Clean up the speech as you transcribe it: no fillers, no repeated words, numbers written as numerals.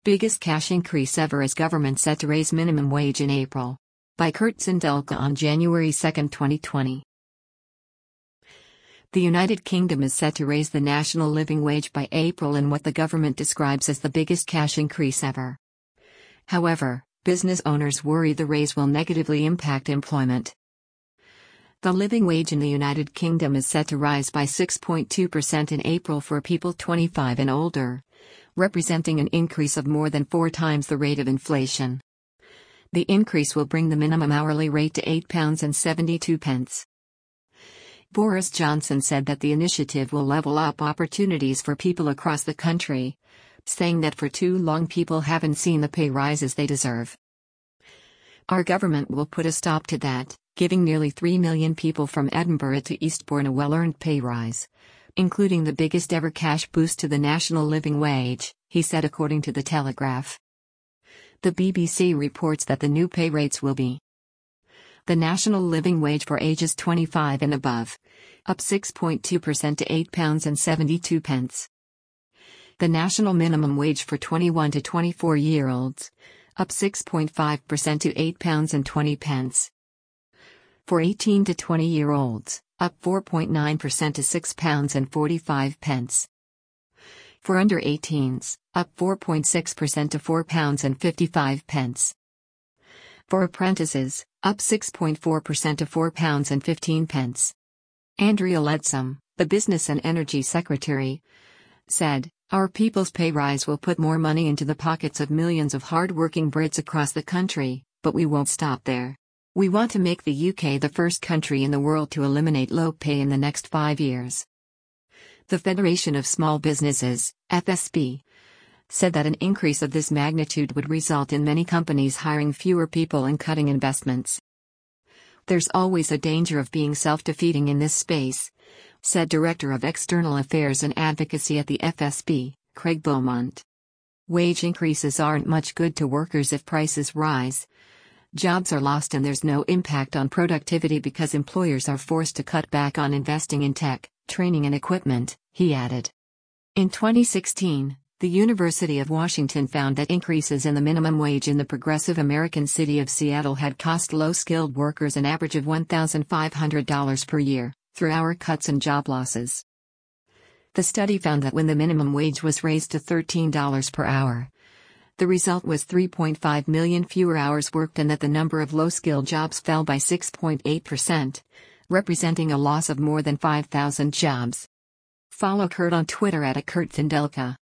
Biggest cash increase ever as government set to raise minimum wage in April. By Kurt Sindelka on January 2, 2020. The United Kingdom is set to raise the national living wage by April in what the government describes as the biggest cash increase ever. However, business owners worry the raise will negatively impact employment. The living wage in the United Kingdom is set to rise by 6.2% in April for people 25 and older, representing an increase of more than 4 times the rate of inflation. The increase will bring the minimum hourly rate to £8.72. Boris Johnson said that the initiative will level up opportunities for people across the country, saying that for too long people haven't seen the pay rises they deserve. Our government will put a stop to that, giving nearly 3 million people from Edinburgh to Eastbourne a well-earned pay rise, including the biggest ever cash boost to the national living wage, he said according to The Telegraph. The BBC reports that the new pay rates will be: the national living wage for ages 25 and above, up 6.2% to £8.72. The national minimum wage for 21 to 24-year-olds, up 6.5% to £8.20. For 18 to 20-year-olds, up 4.9% to £6.45. For under 18s, up 4.6% to £4.55. For apprentices, up 6.4% to £4.15. Andrea Leadsom, the Business and Energy Secretary, said, "Our people's pay rise will put more money into the pockets of millions of hard-working Brits across the country, but we won't stop there. We want to make the UK the first country in the world to eliminate low pay in the next 5 years." The Federation of Small Businesses, FSB, said that an increase of this magnitude would result in many companies hiring fewer people and cutting investments. "There's always a danger of being self-defeating in this space," said Director of External Affairs and Advocacy at the FSB, Craig Beaumont. "Wage increases aren't much good to workers if prices rise. Jobs are lost and there's no impact on productivity because employers are forced to cut back on investing in tech, training and equipment," he added. In 2016, the University of Washington found that increases in the minimum wage in the progressive American city of Seattle had cost low-skilled workers an average of $1,500 per year, through hour cuts and job losses. The study found that when the minimum wage was raised to $13 per hour, the result was 3.5 million fewer hours worked and that the number of low-skilled jobs fell by 6.8%, representing a loss of more than 5,000 jobs. Follow Kurt on Twitter @KurtSindelka.